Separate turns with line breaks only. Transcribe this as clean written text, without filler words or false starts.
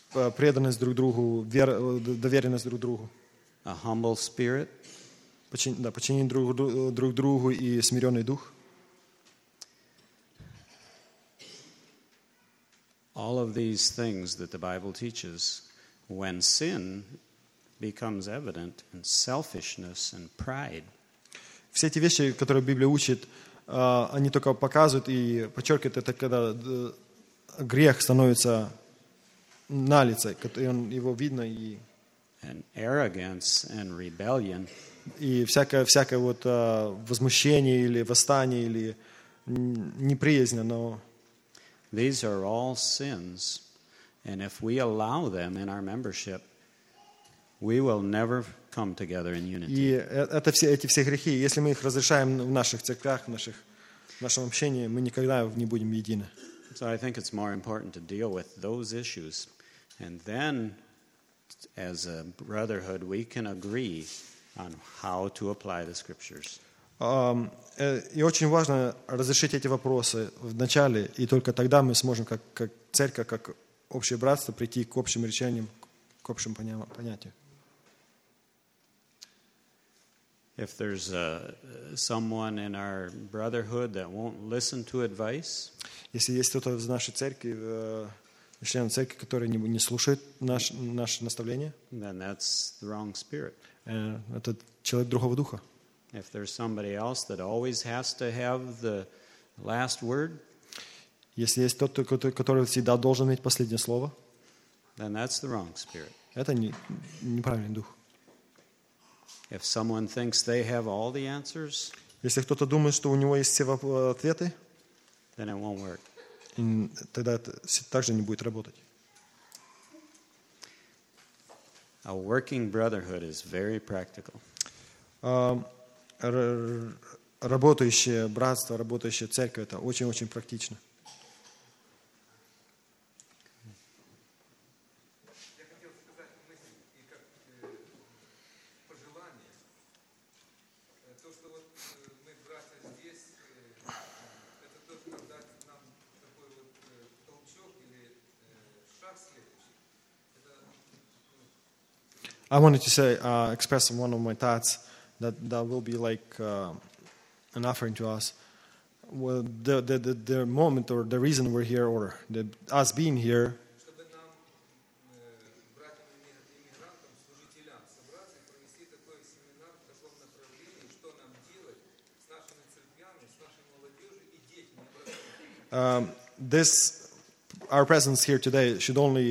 преданность друг другу, доверенность друг другу,
a humble spirit,
подчинение друг другу и смиренный дух.
All of these things that the Bible teaches, when sin becomes evident in selfishness and pride,
Все эти вещи, которые Библия учит, они только показывают и подчеркивают это, когда грех становится налицо, его видно,
and arrogance and rebellion,
и всякое вот возмущение или восстание или неприязнь, но
these are all sins, and if we allow them in our membership, we will never come together in unity.
И эти все грехи, если мы их разрешаем в наших церквях, в нашем общении, мы никогда не будем едины.
So I think it's more important to deal with those issues, and then, as a brotherhood, we can agree on how to apply the scriptures.
И очень важно разрешить эти вопросы в начале, и только тогда мы сможем, как церковь, как общее братство, прийти к общим решениям, к общим понятиям.
If there's someone in our brotherhood that won't listen to advice,
Если есть кто-то в нашей церкви, член церкви, который не слушает наше наставление,
then that's the wrong spirit.
это человек другого духа.
If there's somebody else that always has to have the last word,
Если есть тот, который всегда должен иметь последнее слово,
then that's the wrong spirit.
это неправильный дух.
If someone thinks they have all the answers,
Если кто-то думает, что у него есть все ответы,
then it won't work.
тогда это также не будет работать.
A working brotherhood is very practical.
Работающее братство, работающая церковь, это очень-очень практично.
Я хотел сказать мысль и как пожелание. То, что вот мы, братья, здесь, это тоже дать нам такой вот толчок или шаг следующий.
I wanted to say, express one of my thoughts that will be like an offering to us. Well, the moment or the reason we're here, or us being here,
Чтобы нам, братьям-иммигрантам, служителям, собраться и провести такой семинар в таком направлении, что нам делать с нашими церквями, с нашей молодежью и детьми.
our presence here today should only